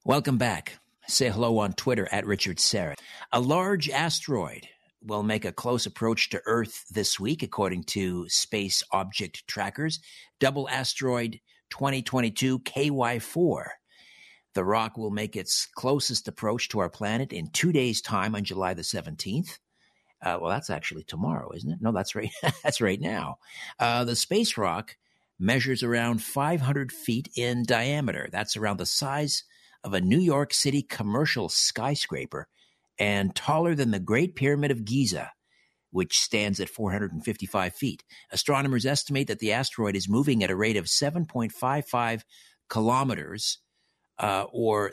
Welcome back. Say hello on Twitter at Richard Serra. A large asteroid will make a close approach to Earth this week, according to space object trackers. Double asteroid 2022 KY4. The rock will make its closest approach to our planet in 2 days' time on July the 17th. Well, that's actually tomorrow, isn't it? No, that's right. That's right now. The space rock measures around 500 feet in diameter. That's around the size of a New York City commercial skyscraper and taller than the Great Pyramid of Giza, which stands at 455 feet. Astronomers estimate that the asteroid is moving at a rate of 7.55 kilometers, or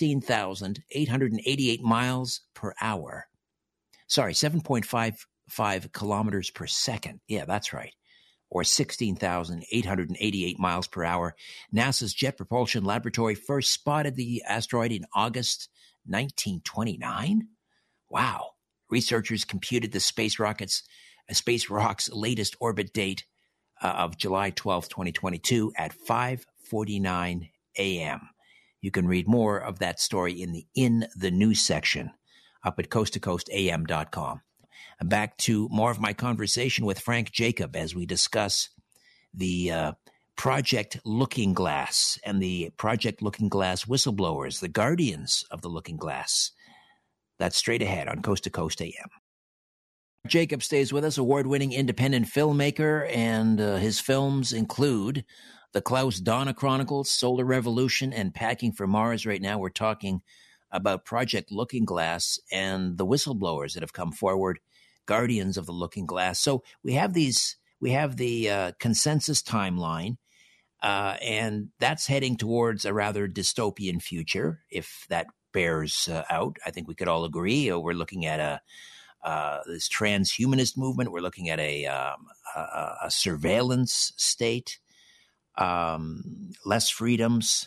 16,888 miles per hour. Sorry, 7.55 kilometers per second. Yeah, that's right. Or 16,888 miles per hour. NASA's Jet Propulsion Laboratory first spotted the asteroid in August 1929. Wow. Researchers computed the space rock's latest orbit date of July 12, 2022 at 5:49 a.m. You can read more of that story in the news section up at coasttocoastam.com. Back to more of my conversation with Frank Jacob as we discuss the Project Looking Glass and the Project Looking Glass whistleblowers, the guardians of the Looking Glass. That's straight ahead on Coast to Coast AM. Jacob stays with us, award-winning independent filmmaker, and his films include The Klaus Donna Chronicles, Solar Revolution, and Packing for Mars. Right now we're talking about Project Looking Glass and the whistleblowers that have come forward, guardians of the Looking Glass. So we have the consensus timeline, and that's heading towards a rather dystopian future, if that bears out. I think we could all agree. We're looking at this transhumanist movement. We're looking at a surveillance state, less freedoms.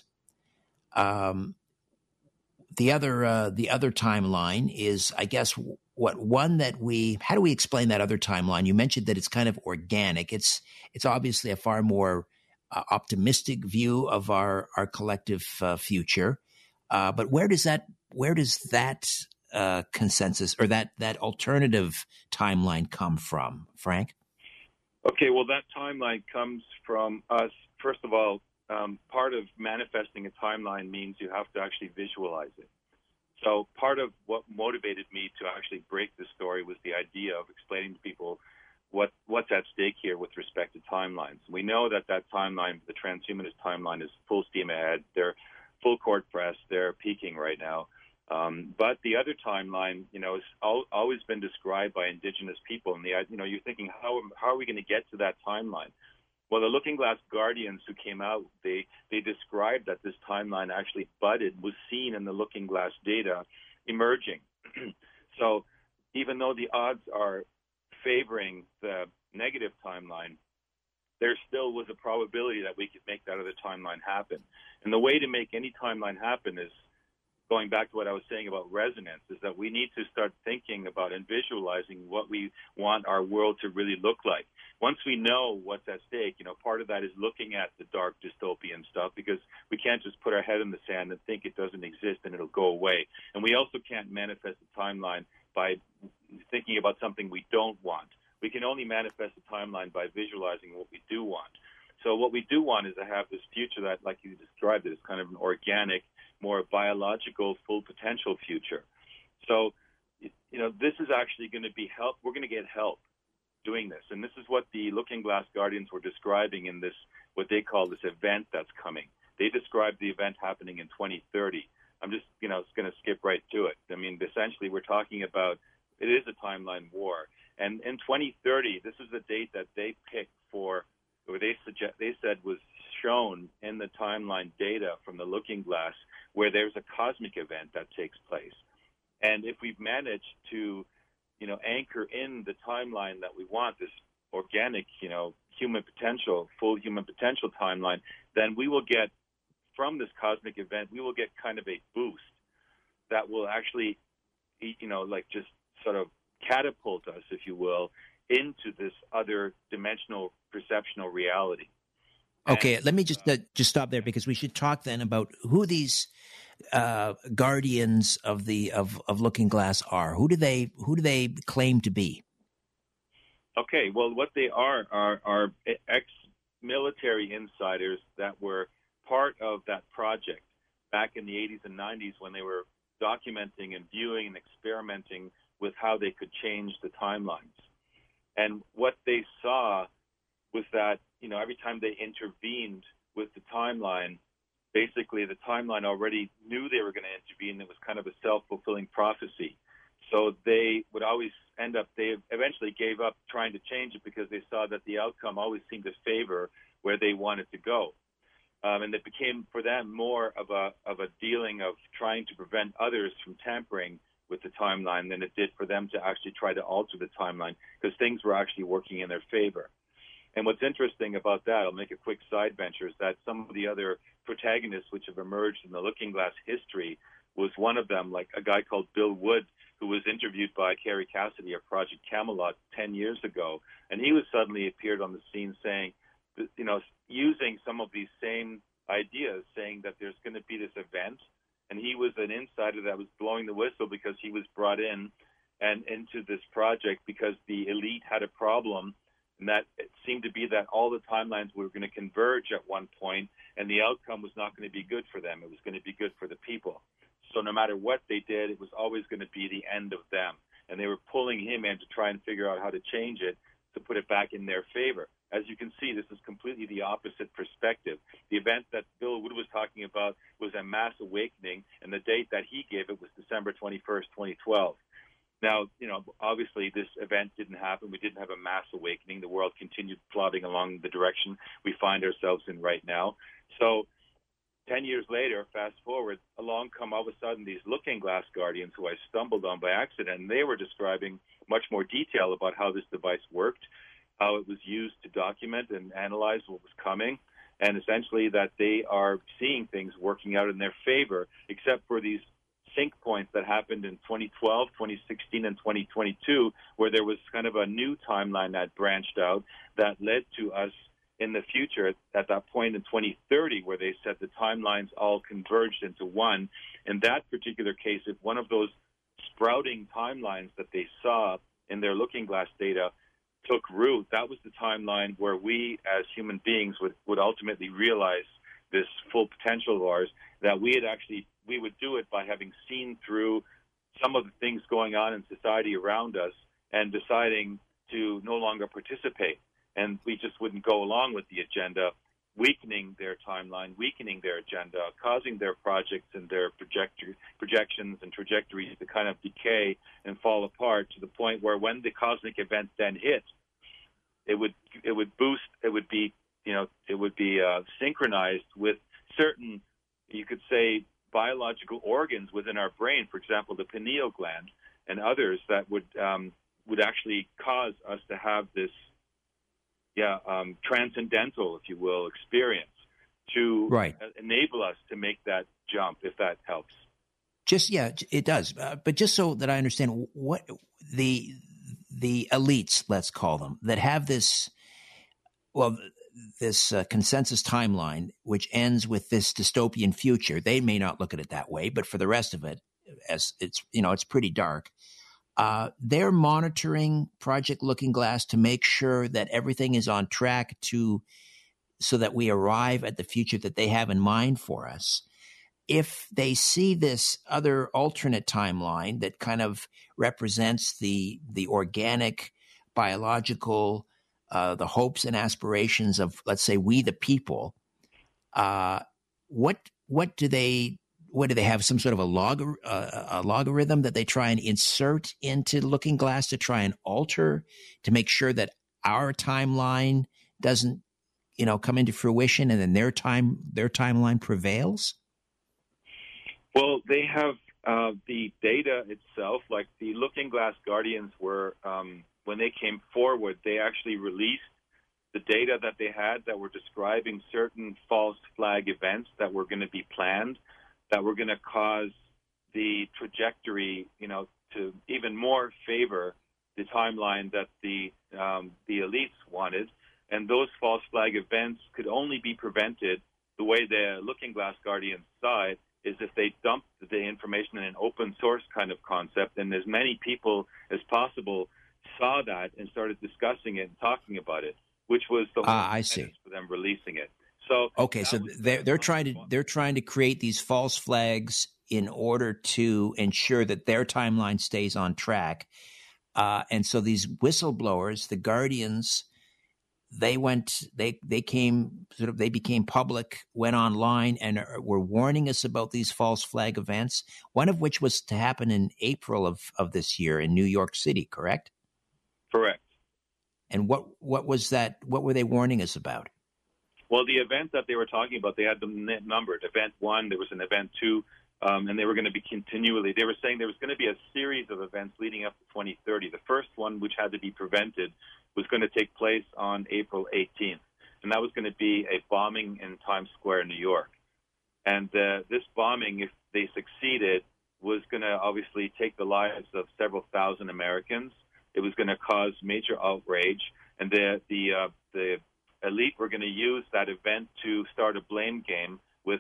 The other timeline is, I guess, how do we explain that other timeline? You mentioned that it's kind of organic. It's obviously a far more optimistic view of our collective future. But where does that consensus or that alternative timeline come from, Frank? Okay, well, that timeline comes from us. First of all, part of manifesting a timeline means you have to actually visualize it. So part of what motivated me to actually break this story was the idea of explaining to people what's at stake here with respect to timelines. We know that timeline, the transhumanist timeline, is full steam ahead. They're full court press. They're peaking right now. But the other timeline, has always been described by indigenous people. And you're thinking, how are we going to get to that timeline? Well, the Looking Glass Guardians who came out, they described that this timeline actually was seen in the Looking Glass data emerging. So even though the odds are favoring the negative timeline, there still was a probability that we could make that other timeline happen. And the way to make any timeline happen is, going back to what I was saying about resonance, is that we need to start thinking about and visualizing what we want our world to really look like. Once we know what's at stake, part of that is looking at the dark dystopian stuff, because we can't just put our head in the sand and think it doesn't exist and it'll go away. And we also can't manifest a timeline by thinking about something we don't want. We can only manifest a timeline by visualizing what we do want. So what we do want is to have this future that, like you described it, is kind of an organic, more biological, full potential future. So, this is actually going to be help. We're going to get help doing this. And this is what the Looking Glass Guardians were describing in this, what they call this event that's coming. They described the event happening in 2030. I'm just, going to skip right to it. I mean, essentially, we're talking about, it is a timeline war. And in 2030, this is the date that they picked for, or they said was shown in the timeline data from the Looking Glass, where there's a cosmic event that takes place. And if we've managed to, anchor in the timeline that we want, this organic, human potential, full human potential timeline, then we will get, from this cosmic event, we will get kind of a boost that will actually, just sort of catapult us, if you will, into this other dimensional perceptional reality. Okay, let me just stop there, because we should talk then about who these guardians of Looking Glass are? Who do they claim to be? Okay, well, what they are ex-military insiders that were part of that project back in the 80s and 90s when they were documenting and viewing and experimenting with how they could change the timelines. And what they saw was that, every time they intervened with the timeline, basically the timeline already knew they were going to intervene. It was kind of a self-fulfilling prophecy. So they would always they eventually gave up trying to change it because they saw that the outcome always seemed to favor where they wanted to go. And it became for them more of a dealing of trying to prevent others from tampering with the timeline than it did for them to actually try to alter the timeline, because things were actually working in their favor. And what's interesting about that, I'll make a quick side venture, is that some of the other protagonists which have emerged in the Looking Glass history was one of them, like a guy called Bill Wood, who was interviewed by Kerry Cassidy of Project Camelot 10 years ago. And he was suddenly appeared on the scene saying, using some of these same ideas, saying that there's going to be this event. And he was an insider that was blowing the whistle because he was brought in and into this project because the elite had a problem, and that it seemed to be that all the timelines were going to converge at one point, and the outcome was not going to be good for them. It was going to be good for the people. So no matter what they did, it was always going to be the end of them. And they were pulling him in to try and figure out how to change it, to put it back in their favor. As you can see, this is completely the opposite perspective. The event that Bill Wood was talking about was a mass awakening, and the date that he gave it was December 21st, 2012. Now, obviously this event didn't happen. We didn't have a mass awakening. The world continued plodding along the direction we find ourselves in right now. So 10 years later, fast forward, along come all of a sudden these Looking Glass guardians who I stumbled on by accident, and they were describing much more detail about how this device worked, how it was used to document and analyze what was coming, and essentially that they are seeing things working out in their favor, except for these sync points that happened in 2012, 2016, and 2022, where there was kind of a new timeline that branched out that led to us in the future at that point in 2030, where they said the timelines all converged into one. In that particular case, if one of those sprouting timelines that they saw in their Looking Glass data took root, that was the timeline where we as human beings would ultimately realize this full potential of ours, that we would do it by having seen through some of the things going on in society around us and deciding to no longer participate. And we just wouldn't go along with the agenda, weakening their timeline, weakening their agenda, causing their projects and their projections and trajectories to kind of decay and fall apart to the point where when the cosmic event then hit, it would boost, it would be synchronized with certain, you could say, biological organs within our brain, for example, the pineal gland and others that would actually cause us to have this transcendental, if you will, experience to enable us to make that jump, if that helps. It does. But just so that I understand, what the elites, let's call them, that have this consensus timeline, which ends with this dystopian future, they may not look at it that way, but for the rest of it, as it's pretty dark. They're monitoring Project Looking Glass to make sure that everything is on track so that we arrive at the future that they have in mind for us. If they see this other alternate timeline that kind of represents the organic, biological, the hopes and aspirations of, let's say, we the people, what do they have? Some sort of a logarithm that they try and insert into Looking Glass to try and alter, to make sure that our timeline doesn't, come into fruition, and then their timeline prevails? Well, they have the data itself, like the Looking Glass Guardians were, when they came forward, they actually released the data that they had that were describing certain false flag events that were going to be planned, that were going to cause the trajectory, to even more favor the timeline that the elites wanted. And those false flag events could only be prevented the way the Looking Glass Guardians saw it, is if they dump the information in an open source kind of concept, and as many people as possible saw that and started discussing it and talking about it, which was the whole I see. for them releasing it. So okay, so they're trying to create these false flags in order to ensure that their timeline stays on track. And so these whistleblowers, the Guardians, they became public, went online, and were warning us about these false flag events. One of which was to happen in April of this year in New York City, correct? Correct. And what was that? What were they warning us about? Well, the event that they were talking about, they had them numbered. Event 1, there was an event 2, and they were going to be continually. They were saying there was going to be a series of events leading up to 2030. The first one, which had to be prevented, was going to take place on April 18th, and that was going to be a bombing in Times Square, New York. And this bombing, if they succeeded, was going to obviously take the lives of several thousand Americans. It was going to cause major outrage, and the elite were going to use that event to start a blame game with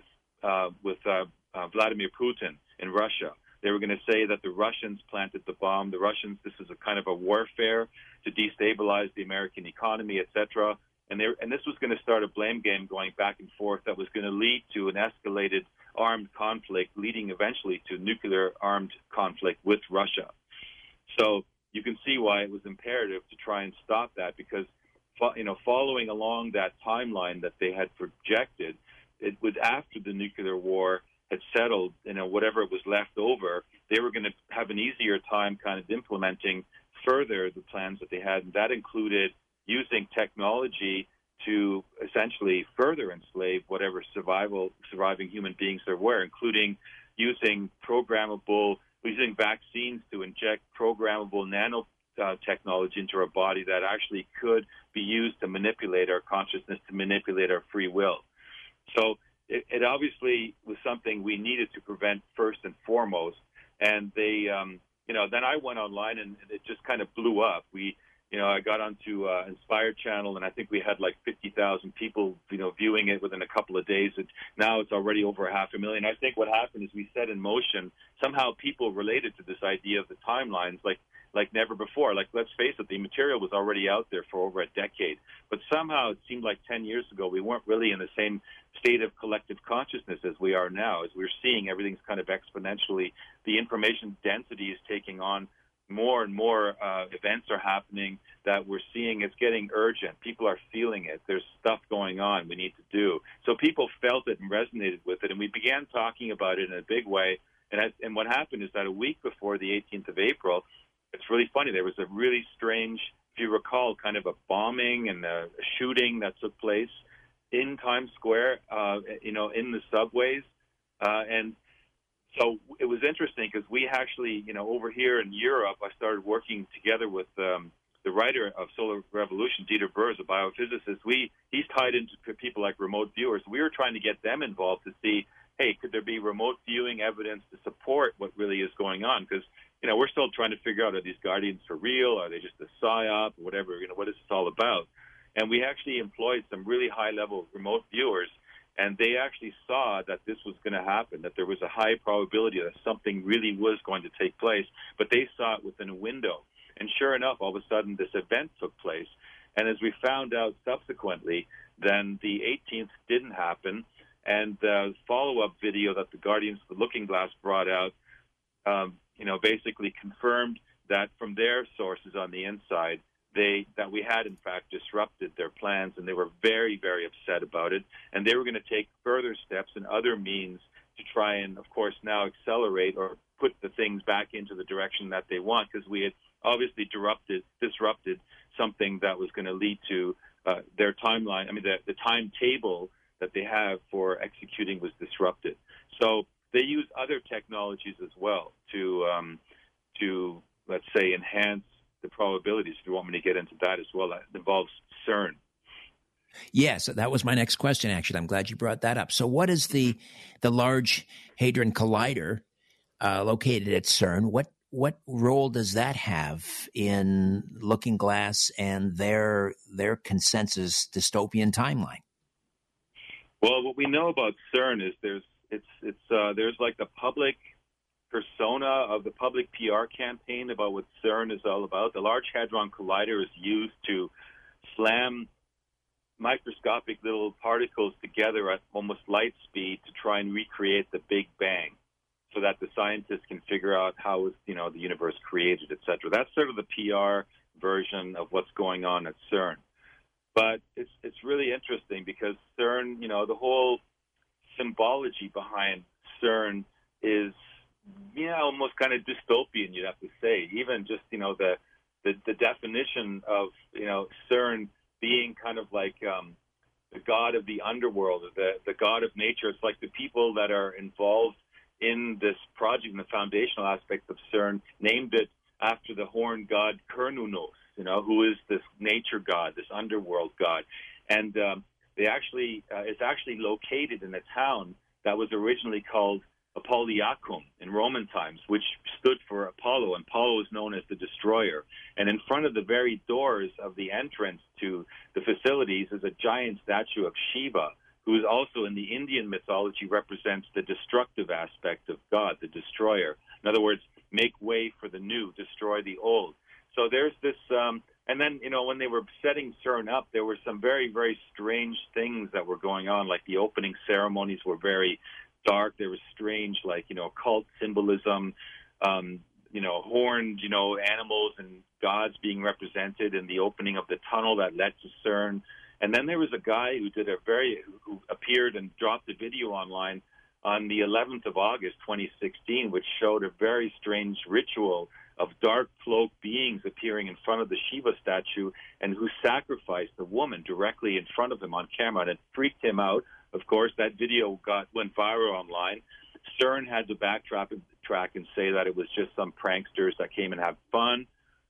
Vladimir Putin in Russia. They were going to say that the Russians planted the bomb. The Russians, this was a kind of a warfare to destabilize the American economy, etc. And this was going to start a blame game going back and forth that was going to lead to an escalated armed conflict, leading eventually to nuclear armed conflict with Russia. So you can see why it was imperative to try and stop that, because following along that timeline that they had projected, it was after the nuclear war had settled, whatever was left over, they were going to have an easier time kind of implementing further the plans that they had. And that included using technology to essentially further enslave whatever surviving human beings there were, including using vaccines to inject programmable nanotechnology into our body that actually could be used to manipulate our consciousness, to manipulate our free will. So it obviously was something we needed to prevent first and foremost. And they, then I went online and it just kind of blew up. I got onto Inspire channel, and I think we had like 50,000 people, viewing it within a couple of days. Now it's already over 500,000. I think what happened is we set in motion, somehow people related to this idea of the timelines like never before. Like, let's face it, the material was already out there for over a decade. But somehow it seemed like 10 years ago we weren't really in the same state of collective consciousness as we are now. As we're seeing, everything's kind of exponentially, the information density is taking on more and more events are happening that we're seeing. It's getting urgent. People are feeling it. There's stuff going on we need to do. So people felt it and resonated with it, and we began talking about it in a big way. And what happened is that a week before the 18th of April, it's really funny, there was a really strange, if you recall, kind of a bombing and a shooting that took place in Times Square, in the subways. And so it was interesting because we actually, over here in Europe, I started working together with the writer of Solar Revolution, Dieter Burrs, a biophysicist. He's tied into people like remote viewers. We were trying to get them involved to see, hey, could there be remote viewing evidence to support what really is going on? Because, we're still trying to figure out, are these Guardians for real? Are they just a psyop? Whatever, what is this all about? And we actually employed some really high-level remote viewers, and they actually saw that this was going to happen, that there was a high probability that something really was going to take place, but they saw it within a window. And sure enough, all of a sudden, this event took place. And as we found out subsequently, then the 18th didn't happen, and the follow-up video that the Guardians of the Looking Glass brought out, basically confirmed that from their sources on the inside, that we had, in fact, disrupted their plans, and they were very, very upset about it. And they were going to take further steps and other means to try and, of course, now accelerate or put the things back into the direction that they want, because we had obviously disrupted something that was going to lead to their timeline. I mean, the timetable that they have for executing was disrupted. So they use other technologies as well to let's say, enhance the probabilities. If you want me to get into that as well, that involves CERN. Yes, that was my next question, actually. I'm glad you brought that up. So what is the Large Hadron Collider located at CERN? What role does that have in Looking Glass and their consensus dystopian timeline? Well, what we know about CERN is there's like the public persona of the public PR campaign about what CERN is all about. The Large Hadron Collider is used to slam microscopic little particles together at almost light speed to try and recreate the Big Bang, so that the scientists can figure out how the universe created, etc. That's sort of the PR version of what's going on at CERN. But it's really interesting because CERN, the whole symbology behind CERN is almost kind of dystopian, you'd have to say. Even just the definition of CERN being kind of like the god of the underworld, or the god of nature. It's like the people that are involved in this project and the foundational aspects of CERN named it after the horned god Cernunnos, who is this nature god, this underworld god. And it's actually located in a town that was originally called Apolliacum in Roman times, which stood for Apollo, and Apollo is known as the destroyer. And in front of the very doors of the entrance to the facilities is a giant statue of Shiva, who is also in the Indian mythology represents the destructive aspect of God, the destroyer. In other words, make way for the new, destroy the old. So there's this, and then, when they were setting CERN up, there were some very, very strange things that were going on, like the opening ceremonies were very dark. There was strange, occult symbolism, horned, animals and gods being represented in the opening of the tunnel that led to CERN. And then there was a guy who appeared and dropped a video online on the 11th of August, 2016, which showed a very strange ritual of dark cloaked beings appearing in front of the Shiva statue and who sacrificed a woman directly in front of him on camera, and it freaked him out. Of course, that video went viral online. CERN had to backtrack and say that it was just some pranksters that came and had fun.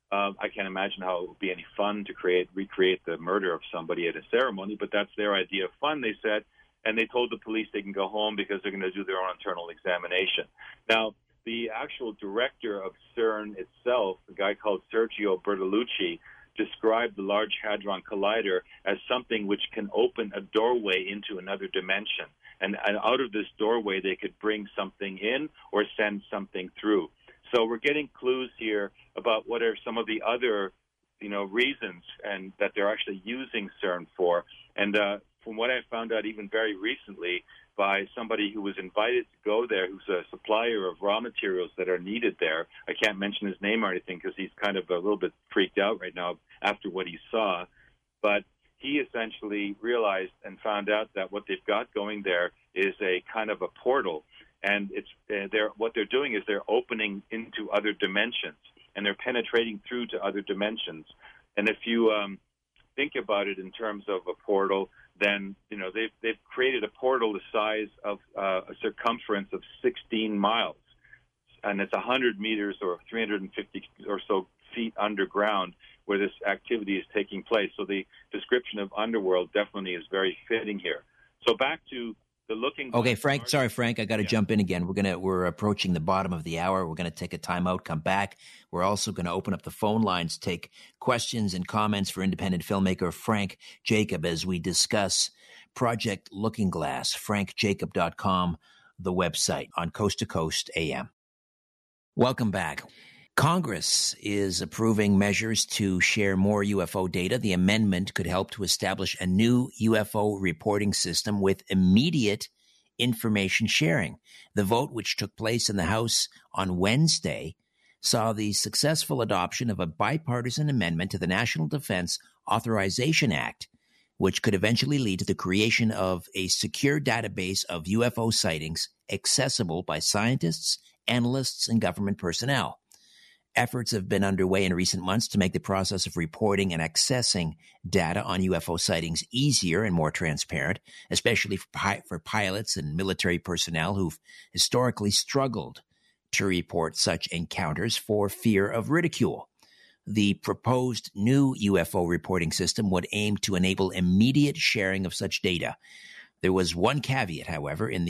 I can't imagine how it would be any fun to recreate the murder of somebody at a ceremony, but that's their idea of fun, they said. And they told the police they can go home because they're going to do their own internal examination. Now, the actual director of CERN itself, a guy called Sergio Bertolucci, described the Large Hadron Collider as something which can open a doorway into another dimension. And out of this doorway, they could bring something in or send something through. So we're getting clues here about what are some of the other, reasons and that they're actually using CERN for. And from what I found out even very recently by somebody who was invited to go there, who's a supplier of raw materials that are needed there. I can't mention his name or anything because he's kind of a little bit freaked out right now after what he saw. But he essentially realized and found out that what they've got going there is a kind of a portal. And what they're doing is they're opening into other dimensions, and they're penetrating through to other dimensions. And if you think about it in terms of a portal, then they've created a portal the size of a circumference of 16 miles, and it's 100 meters or 350 or so feet underground where this activity is taking place. So the description of underworld definitely is very fitting here. So back to the looking. Okay, Frank. Sorry, Frank. I got to jump in again. We're approaching the bottom of the hour. We're going to take a timeout, come back. We're also going to open up the phone lines, take questions and comments for independent filmmaker Frank Jacob as we discuss Project Looking Glass. FrankJacob.com, the website on Coast to Coast AM. Welcome back. Congress is approving measures to share more UFO data. The amendment could help to establish a new UFO reporting system with immediate information sharing. The vote, which took place in the House on Wednesday, saw the successful adoption of a bipartisan amendment to the National Defense Authorization Act, which could eventually lead to the creation of a secure database of UFO sightings accessible by scientists, analysts, and government personnel. Efforts have been underway in recent months to make the process of reporting and accessing data on UFO sightings easier and more transparent, especially for pilots and military personnel who've historically struggled to report such encounters for fear of ridicule. The proposed new UFO reporting system would aim to enable immediate sharing of such data. There was one caveat, however, in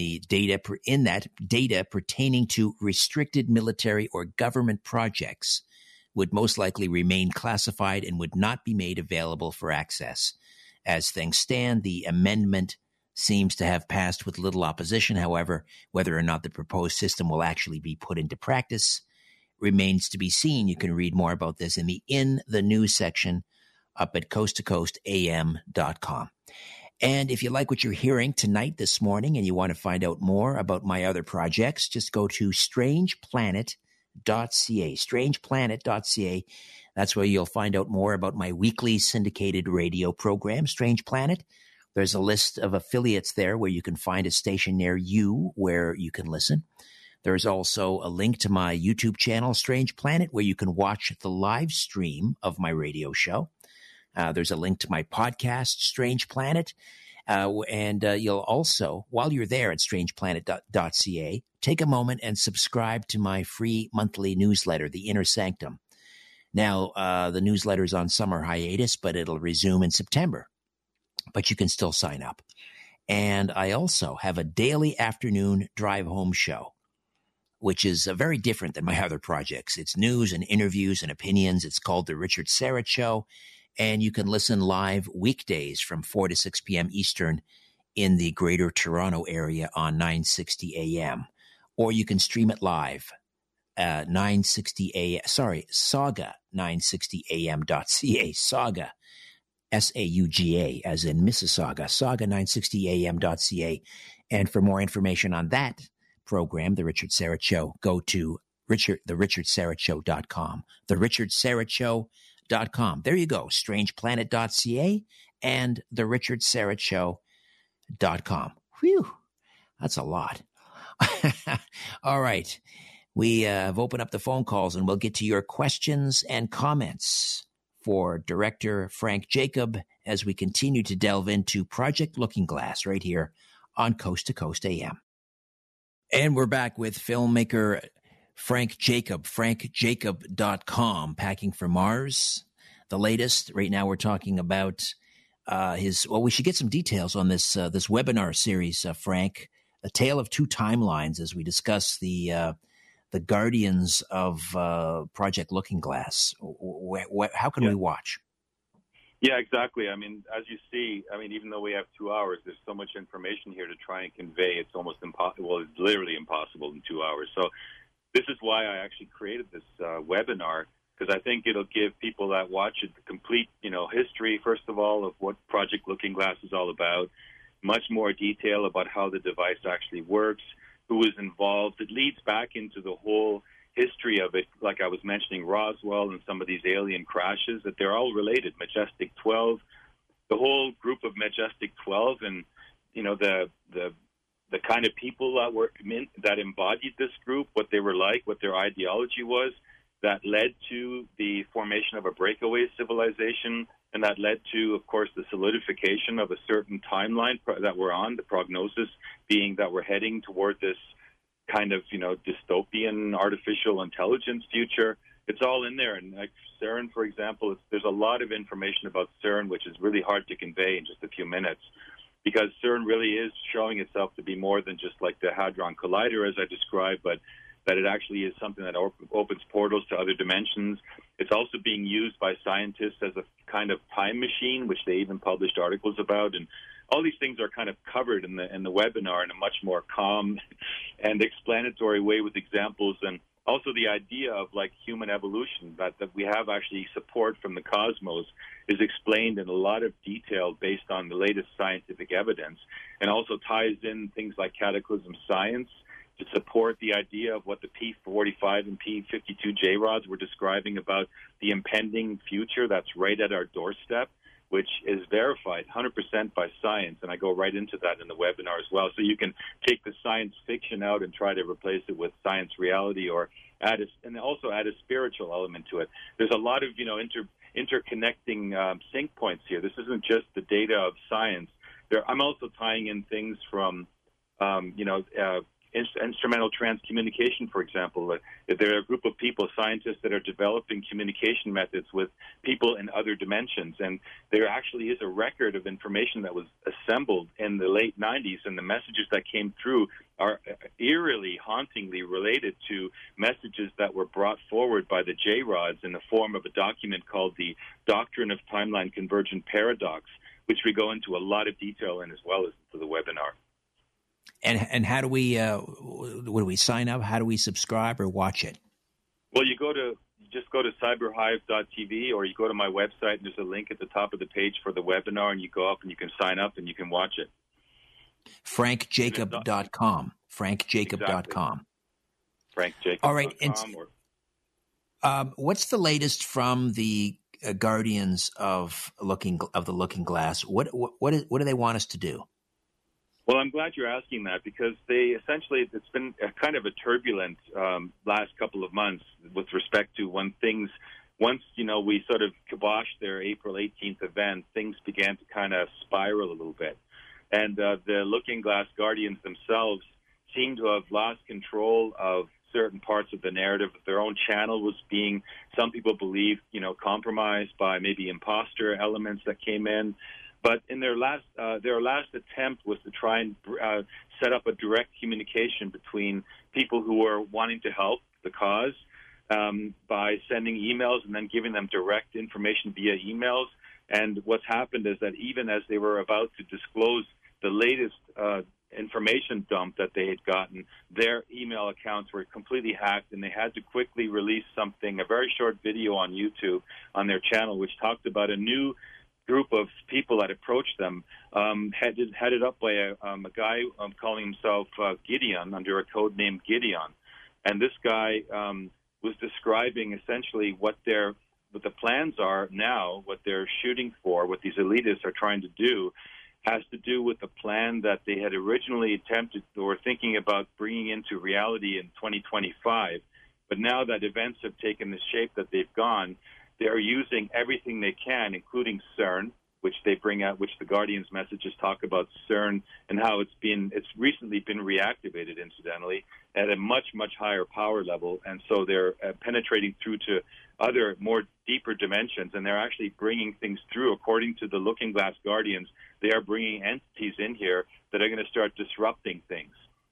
that data pertaining to restricted military or government projects would most likely remain classified and would not be made available for access. As things stand, the amendment seems to have passed with little opposition. However, whether or not the proposed system will actually be put into practice remains to be seen. You can read more about this in the news section up at coasttocoastam.com. And if you like what you're hearing tonight, this morning, and you want to find out more about my other projects, just go to strangeplanet.ca, strangeplanet.ca. That's where you'll find out more about my weekly syndicated radio program, Strange Planet. There's a list of affiliates there where you can find a station near you where you can listen. There's also a link to my YouTube channel, Strange Planet, where you can watch the live stream of my radio show. There's a link to my podcast, Strange Planet. And you'll also, while you're there at strangeplanet.ca, take a moment and subscribe to my free monthly newsletter, The Inner Sanctum. Now, the newsletter's on summer hiatus, but it'll resume in September. But you can still sign up. And I also have a daily afternoon drive home show, which is very different than my other projects. It's news and interviews and opinions. It's called The Richard Syrett Show. And you can listen live weekdays from 4 to 6 p.m. Eastern in the Greater Toronto area on 960 a.m. Or you can stream it live, 960 a.m. Sauga 960 am.ca. Sauga, Sauga, as in Mississauga, Sauga 960 am.ca. And for more information on that program, The Richard Syrett Show, go to therichardsarrettshow.com. therichardsarrettshow.com. There you go, strangeplanet.ca and therichardsarrettshow.com. Whew, that's a lot. All right, we have opened up the phone calls, and we'll get to your questions and comments for Director Frank Jacob as we continue to delve into Project Looking Glass right here on Coast to Coast AM. And we're back with filmmaker Frank Jacob, frankjacob.com, Packing for Mars. The latest, right now we're talking about we should get some details on this webinar series, Frank, A Tale of Two Timelines, as we discuss the guardians of Project Looking Glass. How can we watch? Yeah, exactly. I mean, as you see, even though we have 2 hours, there's so much information here to try and convey. It's almost impossible. Well, it's literally impossible in 2 hours. So this is why I actually created this webinar, because I think it'll give people that watch it the complete, history, first of all, of what Project Looking Glass is all about, much more detail about how the device actually works, who is involved. It leads back into the whole history of it, like I was mentioning, Roswell and some of these alien crashes, that they're all related. Majestic 12, the whole group of Majestic 12, and, the kind of people that embodied this group, what they were like, what their ideology was, that led to the formation of a breakaway civilization, and that led to, of course, the solidification of a certain timeline that we're on, the prognosis being that we're heading toward this kind of, dystopian artificial intelligence future. It's all in there. And like CERN, for example, there's a lot of information about CERN, which is really hard to convey in just a few minutes, because CERN really is showing itself to be more than just like the Hadron Collider, as I described, but that it actually is something that opens portals to other dimensions. It's also being used by scientists as a kind of time machine, which they even published articles about. And all these things are kind of covered in the webinar in a much more calm and explanatory way with examples. And also the idea of like human evolution, that we have actually support from the cosmos, is explained in a lot of detail based on the latest scientific evidence, and also ties in things like cataclysm science to support the idea of what the P45 and P52 J-rods were describing about the impending future that's right at our doorstep, which is verified 100% by science. And I go right into that in the webinar as well. So you can take the science fiction out and try to replace it with science reality, or and also add a spiritual element to it. There's a lot of, interconnecting sync points here. This isn't just the data of science. I'm also tying in things from, instrumental transcommunication, for example. There are a group of people, scientists, that are developing communication methods with people in other dimensions. And there actually is a record of information that was assembled in the late 90s, and the messages that came through are eerily, hauntingly related to messages that were brought forward by the J-rods in the form of a document called the Doctrine of Timeline Convergent Paradox, which we go into a lot of detail in as well as to the webinar. And how do we, what do we sign up? How do we subscribe or watch it? Well, you just go to cyberhive.tv, or you go to my website, and there's a link at the top of the page for the webinar, and you go up and you can sign up and you can watch it. FrankJacob.com. FrankJacob.com. FrankJacob.com. All right. What's the latest from the Guardians of the Looking Glass? What do they want us to do? Well, I'm glad you're asking that, because it's been a kind of a turbulent last couple of months with respect to once we sort of kiboshed their April 18th event, things began to kind of spiral a little bit. And the Looking Glass Guardians themselves seem to have lost control of certain parts of the narrative. Their own channel was being, some people believe, compromised by maybe imposter elements that came in. But in their last attempt was to try and set up a direct communication between people who were wanting to help the cause by sending emails and then giving them direct information via emails. And what's happened is that even as they were about to disclose the latest information dump that they had gotten, their email accounts were completely hacked, and they had to quickly release a very short video on YouTube on their channel, which talked about a new group of people that approached them, headed up by a guy calling himself Gideon, under a code name Gideon. And this guy was describing essentially what the plans are now, what they're shooting for, what these elitists are trying to do, has to do with the plan that they had originally attempted or thinking about bringing into reality in 2025. But now that events have taken the shape that they've gone, they're using everything they can, including CERN, which they bring out, which the Guardian's messages talk about CERN and how it's recently been reactivated, incidentally, at a much, much higher power level. And so they're penetrating through to other, more deeper dimensions, and they're actually bringing things through. According to the Looking Glass Guardians, they are bringing entities in here that are going to start disrupting things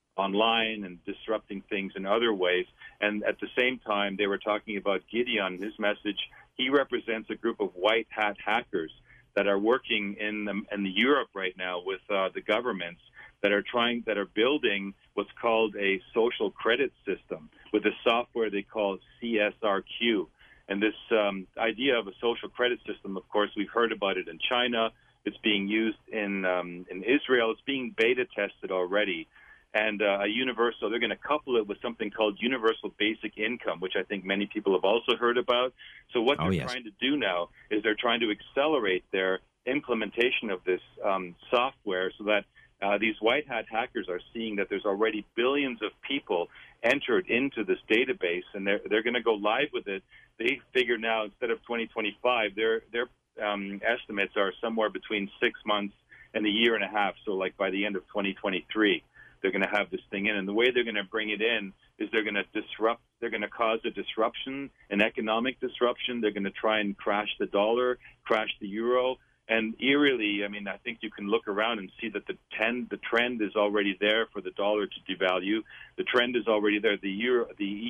online and disrupting things in other ways. And at the same time, they were talking about Gideon, his message. He represents a group of white hat hackers that are working in the Europe right now with the governments that are building what's called a social credit system with a software they call CSRQ. And this idea of a social credit system, of course, we've heard about it in China. It's being used in Israel. It's being beta tested already. And they're going to couple it with something called universal basic income, which I think many people have also heard about. So what they're trying to do now is they're trying to accelerate their implementation of this software so that these white hat hackers are seeing that there's already billions of people entered into this database, and they're going to go live with it. They figure now, instead of 2025, their estimates are somewhere between 6 months and a year and a half. So like by the end of 2023. They're going to have this thing in. And the way they're going to bring it in is they're going to cause a disruption, an economic disruption. They're going to try and crash the dollar, crash the euro. And eerily, I think you can look around and see that the trend is already there for the dollar to devalue. The trend is already there. The euro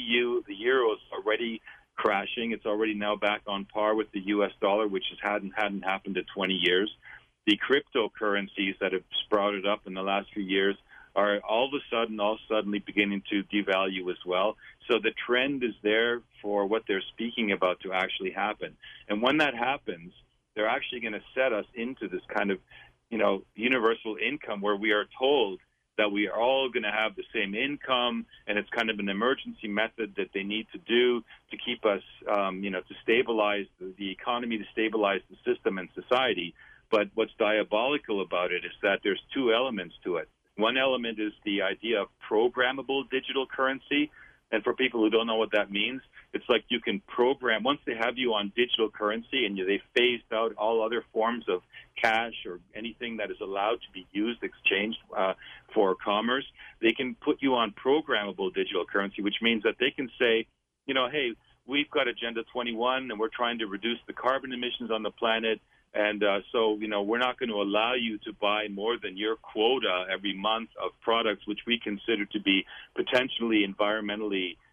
is already crashing. It's already now back on par with the U.S. dollar, which hadn't happened in 20 years. The cryptocurrencies that have sprouted up in the last few years are all suddenly beginning to devalue as well. So the trend is there for what they're speaking about to actually happen. And when that happens, they're actually going to set us into this kind of, universal income where we are told that we are all going to have the same income, and it's kind of an emergency method that they need to do to keep us, to stabilize the economy, to stabilize the system and society. But what's diabolical about it is that there's two elements to it. One element is the idea of programmable digital currency. And for people who don't know what that means, it's like you can program, once they have you on digital currency and they phased out all other forms of cash or anything that is allowed to be used, exchanged for commerce, they can put you on programmable digital currency, which means that they can say, hey, we've got Agenda 21 and we're trying to reduce the carbon emissions on the planet. And so, we're not going to allow you to buy more than your quota every month of products which we consider to be potentially environmentally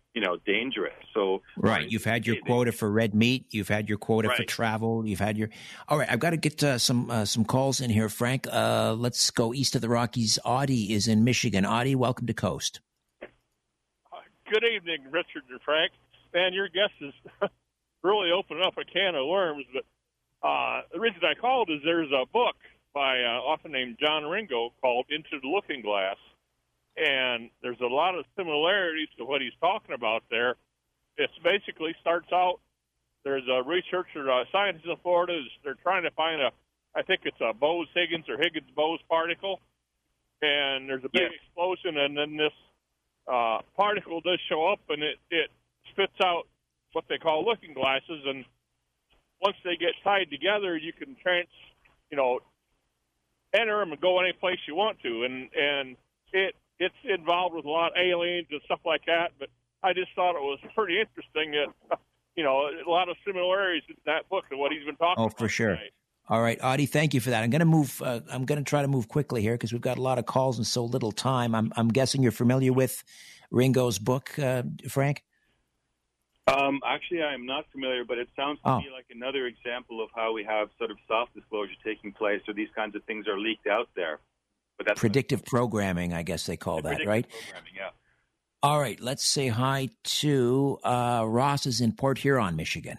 dangerous. So right, you've had your quota for red meat. You've had your quota for travel. You've had your. All right, I've got to get some calls in here, Frank. Let's go east of the Rockies. Audie is in Michigan. Audie, welcome to Coast. Good evening, Richard and Frank. Man, your guest is really opening up a can of worms. But the reason I called is there's a book by an author named John Ringo called Into the Looking Glass. And there's a lot of similarities to what he's talking about there. It basically starts out, there's a researcher, scientist in Florida, they're trying to find I think it's a Bose-Higgins or Higgins-Bose particle. And there's a big explosion, and then this particle does show up, and it spits out what they call looking glasses. And once they get tied together, you can enter them and go any place you want to. And it's involved with a lot of aliens and stuff like that, but I just thought it was pretty interesting that, a lot of similarities in that book and what he's been talking about. Oh, for sure. Tonight. All right, Audie, thank you for that. I'm going to move. I'm going to try to move quickly here because we've got a lot of calls and so little time. I'm guessing you're familiar with Ringo's book, Frank? Actually, I'm not familiar, but it sounds to me like another example of how we have sort of soft disclosure taking place, or these kinds of things are leaked out there. But that's predictive programming, I guess they call that, right? Programming, yeah. All right, let's say hi to Ross is in Port Huron, Michigan.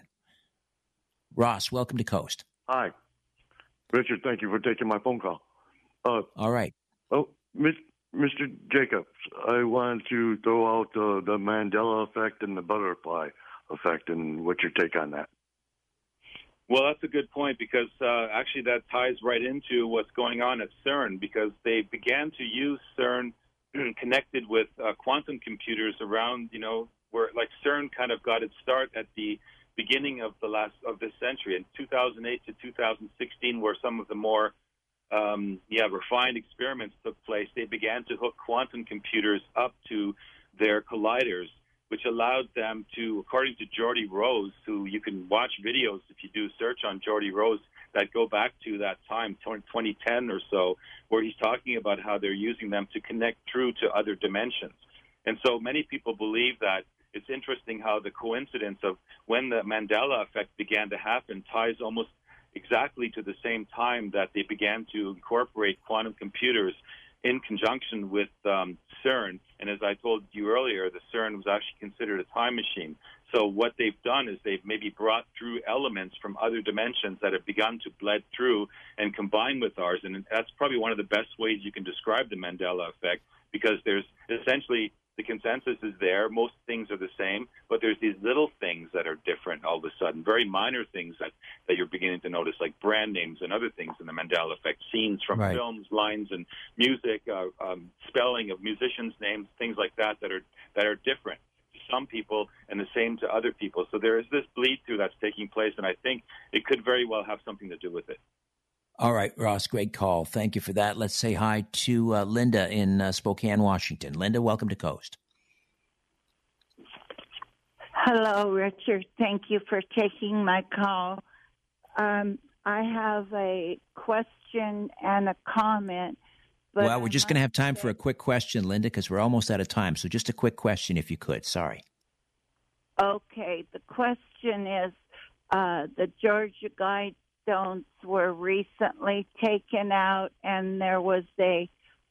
Ross, welcome to Coast. Hi. Richard, thank you for taking my phone call. All right. Oh, Mr. Jacobs, I wanted to throw out the Mandela effect and the butterfly effect and what's your take on that? Well, that's a good point because actually that ties right into what's going on at CERN because they began to use CERN connected with quantum computers around, where like CERN kind of got its start at the beginning of this century in 2008 to 2016, where some of the more refined experiments took place. They began to hook quantum computers up to their colliders, which allowed them to, according to Geordie Rose, who you can watch videos if you do search on Geordie Rose that go back to that time, 2010 or so, where he's talking about how they're using them to connect through to other dimensions. And so many people believe that it's interesting how the coincidence of when the Mandela effect began to happen ties almost exactly to the same time that they began to incorporate quantum computers in conjunction with CERN. And as I told you earlier, the CERN was actually considered a time machine. So what they've done is they've maybe brought through elements from other dimensions that have begun to bled through and combine with ours. And that's probably one of the best ways you can describe the Mandela effect, because there's essentially the consensus is there. Most things are the same, but there's these little things that are different all of a sudden, very minor things that you're beginning to notice, like brand names and other things in the Mandela effect, scenes from films, lines and music, spelling of musicians' names, things like that are different to some people and the same to other people. So there is this bleed through that's taking place, and I think it could very well have something to do with it. All right, Ross, great call. Thank you for that. Let's say hi to Linda in Spokane, Washington. Linda, welcome to Coast. Hello, Richard. Thank you for taking my call. I have a question and a comment. But well, we're just going to have time for a quick question, Linda, because we're almost out of time. So just a quick question, if you could. Sorry. Okay. The question is, the Georgia Guidestones were recently taken out, and there was a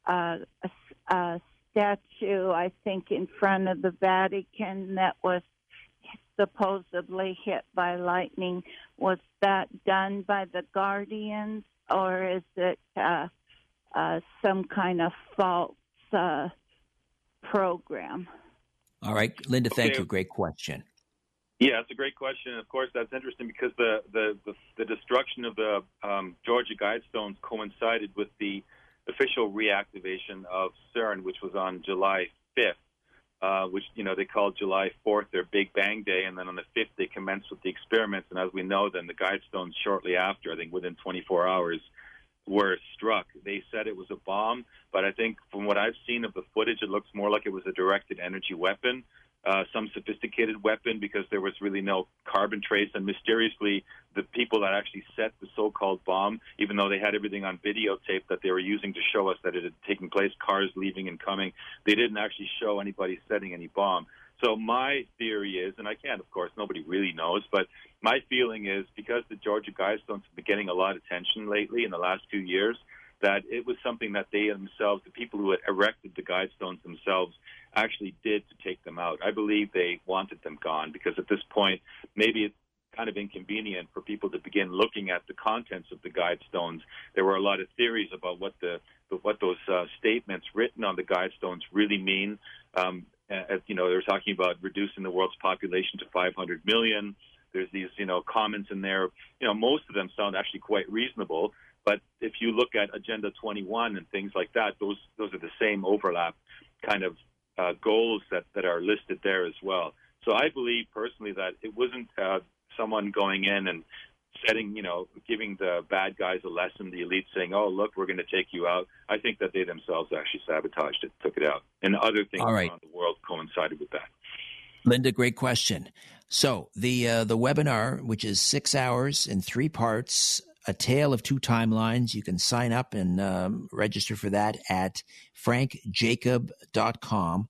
statue, I think, in front of the Vatican that was supposedly hit by lightning. Was that done by the Guardians, or is it some kind of false program? All right, Linda, thank you. Great question. Yeah, it's a great question. Of course, that's interesting because the destruction of the Georgia Guidestones coincided with the official reactivation of CERN, which was on July 5th, which, they called July 4th their Big Bang Day, and then on the 5th they commenced with the experiments, and as we know, then the Guidestones shortly after, I think within 24 hours, were struck. They said it was a bomb, but I think from what I've seen of the footage, it looks more like it was a directed energy weapon. Some sophisticated weapon, because there was really no carbon trace, and mysteriously the people that actually set the so-called bomb, even though they had everything on videotape that they were using to show us that it had taken place, cars leaving and coming, they didn't actually show anybody setting any bomb. So my theory is, and I can't, of course, nobody really knows, but my feeling is because the Georgia Guidestones have been getting a lot of attention lately in the last 2 years, that it was something that they themselves, the people who had erected the Guidestones themselves, actually did to take them out. I believe they wanted them gone because at this point, maybe it's kind of inconvenient for people to begin looking at the contents of the Guidestones. There were a lot of theories about what those statements written on the Guidestones really mean. They're talking about reducing the world's population to 500 million. There's these, comments in there. Most of them sound actually quite reasonable. But if you look at Agenda 21 and things like that, those are the same overlap kind of goals that are listed there as well. So I believe personally that it wasn't someone going in and giving the bad guys a lesson, the elite saying, oh, look, we're going to take you out. I think that they themselves actually sabotaged it, took it out. And other things around the world coincided with that. Linda, great question. So the webinar, which is 6 hours in 3 parts, A Tale of Two Timelines, you can sign up and register for that at frankjacob.com,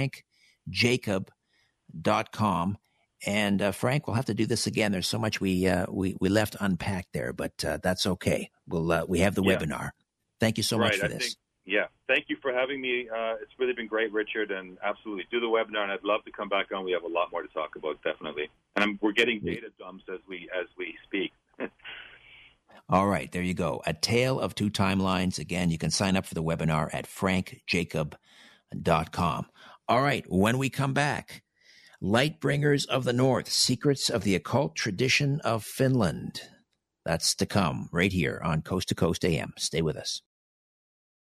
frankjacob.com. And Frank, we'll have to do this again. There's so much we left unpacked there, but that's okay. We have the webinar. Thank you so much for this. Thank you for having me. It's really been great, Richard, and absolutely do the webinar. And I'd love to come back on. We have a lot more to talk about, definitely. And we're getting data dumps as we speak. All right, there you go. A Tale of Two Timelines. Again, you can sign up for the webinar at frankjacob.com. All right, when we come back, Lightbringers of the North, Secrets of the Occult Tradition of Finland. That's to come right here on Coast to Coast AM. Stay with us.